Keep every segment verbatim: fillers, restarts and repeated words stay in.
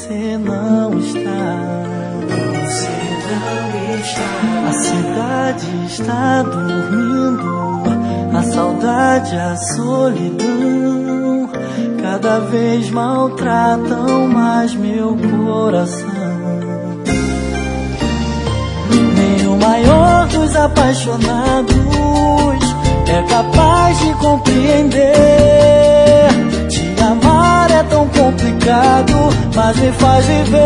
você não está. Você não está. A cidade está dormindo, a saudade, a solidão cada vez maltratam mais meu coração. Nem o maior dos apaixonados é capaz de compreender. Te amar é tão complicado, mas me faz viver.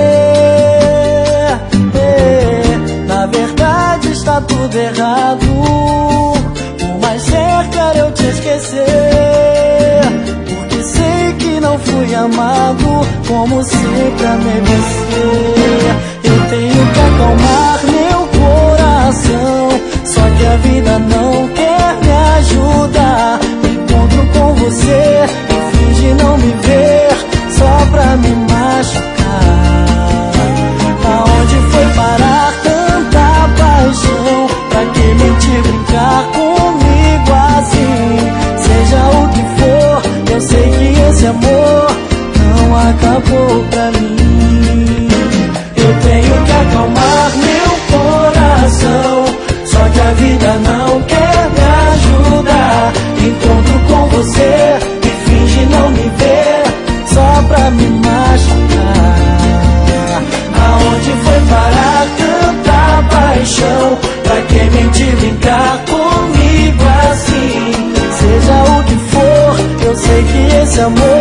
Na verdade está tudo errado, por mais certo eu te esquecer, porque sei que não fui amado como sempre amei você. Eu tenho que acalmar meu coração, só que a vida não quer me ajudar. Me encontro com você e finge não me ver, só pra me machucar. Aonde foi parar tanta paixão? Pra que mentir, brincar comigo assim? Seja o que for, eu sei que esse amor não acabou pra mim. Eu tenho que acalmar meu coração, só que a vida não quer me ajudar. Encontro com você e finge não me ver, só pra me machucar. Aonde foi parar tanta paixão? Pra que mentir, brincar comigo assim? Seja o que for, eu sei que esse amor